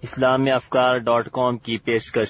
islamiyafkar.com की पेशकश।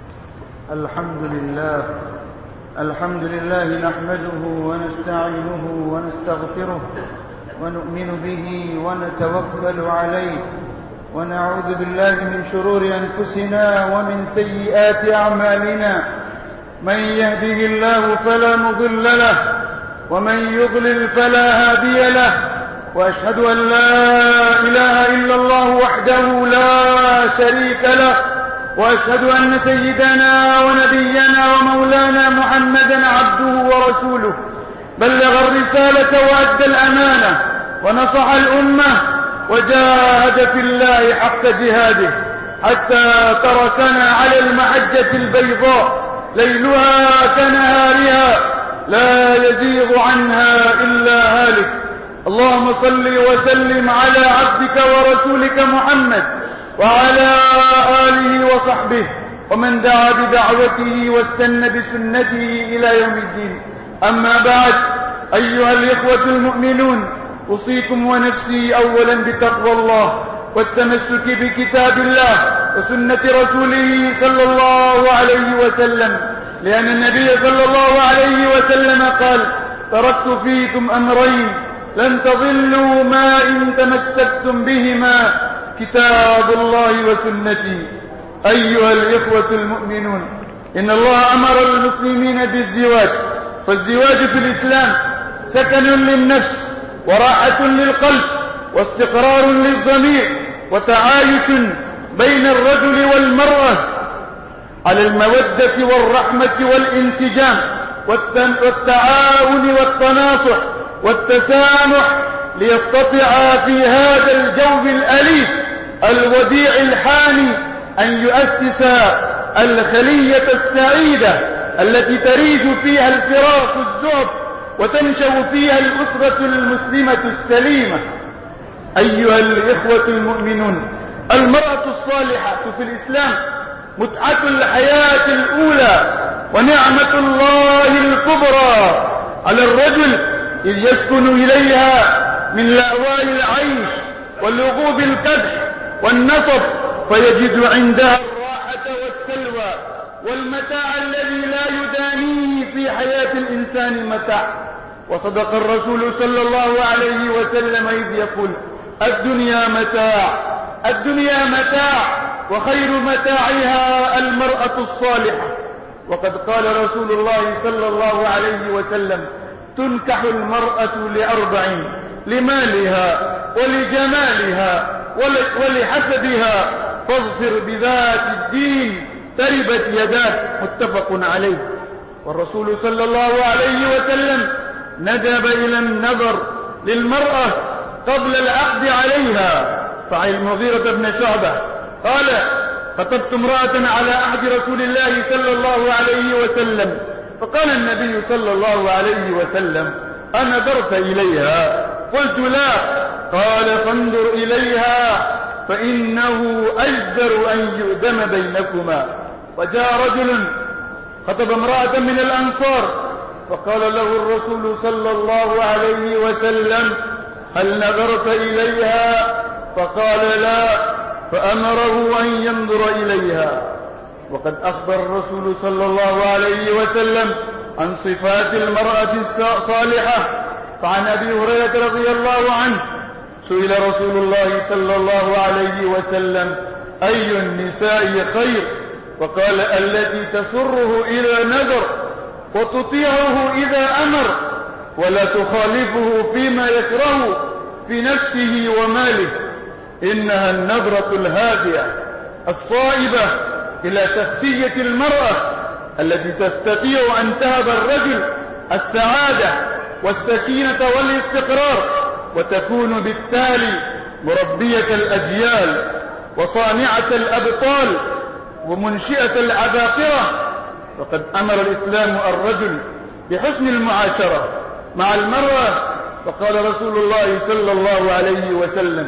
الحمد لله نحمده ونستعينه ونستغفره ونؤمن به ونتوكل عليه ونعوذ بالله من شرور أنفسنا ومن سيئات أعمالنا، من يهده الله فلا مضل له ومن يضلل فلا هادي له، وأشهد أن لا إله إلا الله وحده لا شريك له، وأشهد أن سيدنا ونبينا ومولانا محمدا عبده ورسوله، بلغ الرسالة وأدى الأمانة ونصح الأمة وجاهد في الله حق جهاده حتى تركنا على المحجة البيضاء ليلها كنهارها لا يزيغ عنها إلا هالك. اللهم صل وسلم على عبدك ورسولك محمد وعلى آله وصحبه ومن دعا بدعوته واستنى بسنته إلى يوم الدين. أما بعد، أيها الإخوة المؤمنون، أوصيكم ونفسي أولا بتقوى الله والتمسك بكتاب الله وسنة رسوله صلى الله عليه وسلم، لأن النبي صلى الله عليه وسلم قال: تركت فيكم أمرين لن تضلوا ما إن تمسكتم بهما، كتاب الله وسنتي. أيها الإخوة المؤمنون، إن الله أمر المسلمين بالزواج، فالزواج في الإسلام سكن للنفس وراحة للقلب واستقرار للضمير وتعايش بين الرجل والمرأة على المودة والرحمة والانسجام والتعاون والتناصح والتسامح، ليستطيع في هذا الجو الأليف الوديع الحاني أن يؤسس الخلية السعيدة التي تعيش فيها الفراق الزهد وتنشأ فيها الأسرة المسلمة السليمة. أيها الإخوة المؤمنون، المرأة الصالحة في الإسلام متعة الحياة الأولى ونعمة الله الكبرى على الرجل، إذ يسكن إليها من لأواء العيش ولغوب الكدح والنصب، فيجد عندها الراحة والسلوى والمتاع الذي لا يدانيه في حياة الإنسان متاع. وصدق الرسول صلى الله عليه وسلم إذ يقول: الدنيا متاع وخير متاعها المرأة الصالحة. وقد قال رسول الله صلى الله عليه وسلم: تنكح المرأة لأربع: لمالها ولجمالها ولحسبها، فاظفر بذات الدين تربت يداك، متفق عليه. والرسول صلى الله عليه وسلم ندب إلى النظر للمرأة قبل العقد عليها، فعن المغيرة بن شعبة قال: خطبت امرأة على عهد رسول الله صلى الله عليه وسلم، فقال النبي صلى الله عليه وسلم: أنظرت إليها؟ قلت: لا. قال: فانظر إليها فإنه أجدر أن يؤدم بينكما. وجاء رجل خطب امرأة من الأنصار، فقال له الرسول صلى الله عليه وسلم: هل نظرت إليها؟ فقال: لا. فأمره أن ينظر إليها. وقد أخبر الرسول صلى الله عليه وسلم عن صفات المرأة الصالحة. فعن أبي هريرة رضي الله عنه سئل رسول الله صلى الله عليه وسلم: أي النساء خير؟ فقال: التي تسره إذا نذر وتطيعه إذا أمر ولا تخالفه فيما يكره في نفسه وماله. إنها النظرة الهادئة الصائبة إلى شخصية المرأة التي تستطيع أن تهب الرجل السعادة والسكينة والاستقرار، وتكون بالتالي مربية الأجيال وصانعة الأبطال ومنشئة العباقرة. وقد أمر الإسلام الرجل بحسن المعاشرة مع المرأة، فقال رسول الله صلى الله عليه وسلم: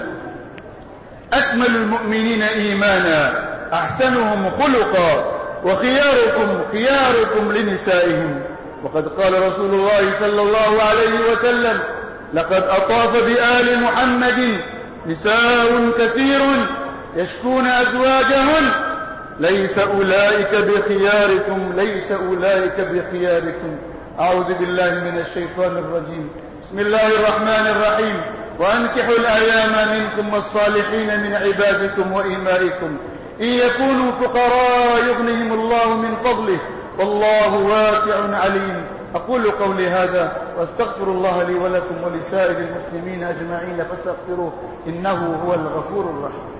أكمل المؤمنين إيمانا أحسنهم خلقا وخياركم خياركم لنسائهم. وقد قال رسول الله صلى الله عليه وسلم: لقد أطاف بآل محمد نساء كثير يشكون أزواجهن ليس أولئك بخياركم ليس أولئك بخياركم. أعوذ بالله من الشيطان الرجيم. بسم الله الرحمن الرحيم. وأنكحوا الأيام منكم والصالحين من عبادكم وإمائكم إن يكونوا فقراء يغنهم الله من فضله والله واسع عليم. أقول قولي هذا وأستغفر الله لي ولكم ولسائر المسلمين أجمعين فاستغفروه إنه هو الغفور الرحيم.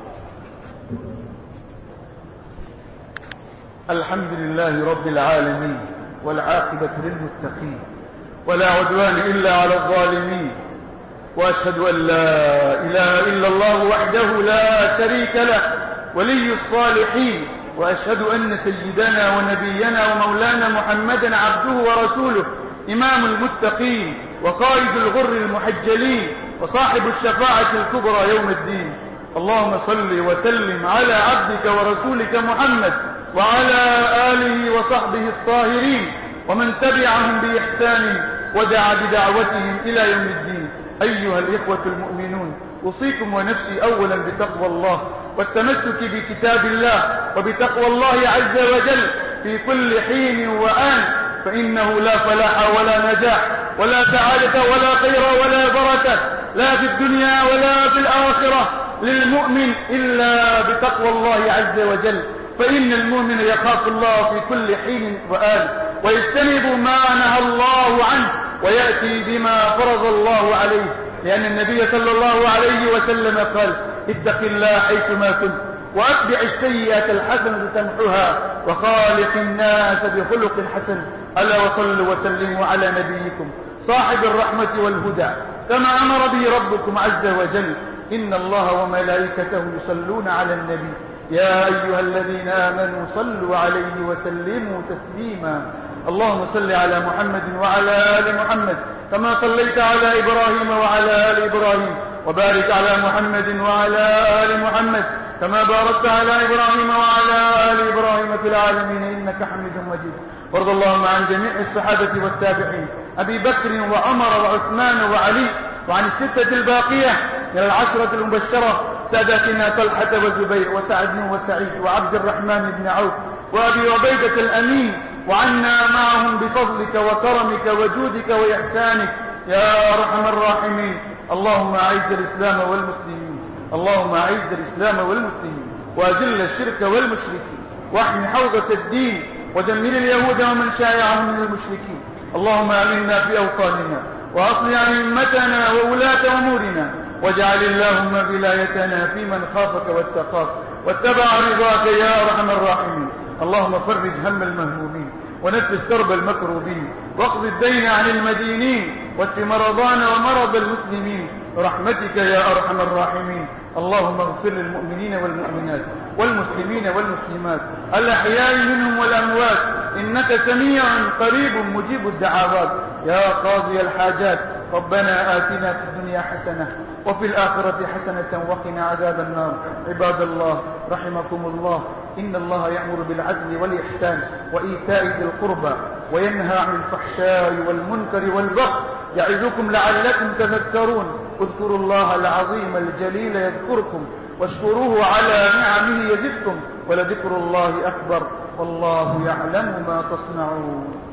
الحمد لله رب العالمين والعاقبة للمتقين ولا عدوان إلا على الظالمين، وأشهد أن لا إله إلا الله وحده لا شريك له ولي الصالحين، وأشهد أن سيدنا ونبينا ومولانا محمدا عبده ورسوله إمام المتقين وقائد الغر المحجلين وصاحب الشفاعة الكبرى يوم الدين. اللهم صل وسلم على عبدك ورسولك محمد وعلى آله وصحبه الطاهرين ومن تبعهم بإحسان ودعا بدعوتهم إلى يوم الدين. أيها الإخوة المؤمنون، أوصيكم ونفسي أولا بتقوى الله والتمسك بكتاب الله وبتقوى الله عز وجل في كل حين وآن، فإنه لا فلاح ولا نجاح ولا سعادة ولا خير ولا بركة لا في الدنيا ولا في الآخرة للمؤمن إلا بتقوى الله عز وجل، فإن المؤمن يخاف الله في كل حين وآن ويجتنب ما نهى الله عنه ويأتي بما فرض الله عليه، لأن النبي صلى الله عليه وسلم قال: اتق الله حيثما كنت وأتبع السيئة الحسنة تمحها وخالق الناس بخلق حسن. ألا وصلوا وسلموا على نبيكم صاحب الرحمة والهدى كما أمر به ربكم عز وجل. إن الله وملائكته يصلون على النبي يا أيها الذين آمنوا صلوا عليه وسلموا تسليما. اللهم صل على محمد وعلى آل محمد كما صليت على إبراهيم وعلى آل إبراهيم، وبارك على محمد وعلى آل محمد كما باركت على إبراهيم وعلى آل إبراهيم في العالمين إنك حميد مجيد. وارض اللهم عن جميع الصحابة والتابعين أبي بكر وعمر وعثمان وعلي، وعن الستة الباقية من العشرة المبشرة سادتنا طلحة وزبير وسعد وسعيد وعبد الرحمن بن عوف وأبي عبيدة الأمين، وعنا معهم بفضلك وكرمك وجودك وإحسانك يا أرحم الراحمين. اللهم أعز الإسلام والمسلمين، اللهم أعز الإسلام والمسلمين وأذل الشرك والمشركين واحمي حوضة الدين ودمر اليهود ومن شايعهم من المشركين. اللهم آمنا في أوطاننا وأصلح أئمتنا وولاة أمورنا، واجعل اللهم ولايتنا في من خافك واتقاك واتبع رضاك يا أرحم الراحمين. اللهم فرج هم المهمومين ونفس كرب المكروبين واقض الدين عن المدينين واشف مرضانا ومرض المسلمين برحمتك يا أرحم الراحمين. اللهم اغفر للمؤمنين والمؤمنات والمسلمين والمسلمات الأحياء منهم والأموات إنك سميع قريب مجيب الدعوات يا قاضي الحاجات. ربنا آتنا في الدنيا حسنة وفي الآخرة حسنة وقنا عذاب النار. عباد الله رحمكم الله، إن الله يأمر بالعدل والإحسان وإيتاء ذي القربى وينهى عن الفحشاء والمنكر والبغي يعظكم لعلكم تذكرون. اذكروا الله العظيم الجليل يذكركم واشكروه على نعمه يزدكم ولذكر الله أكبر والله يعلم ما تصنعون.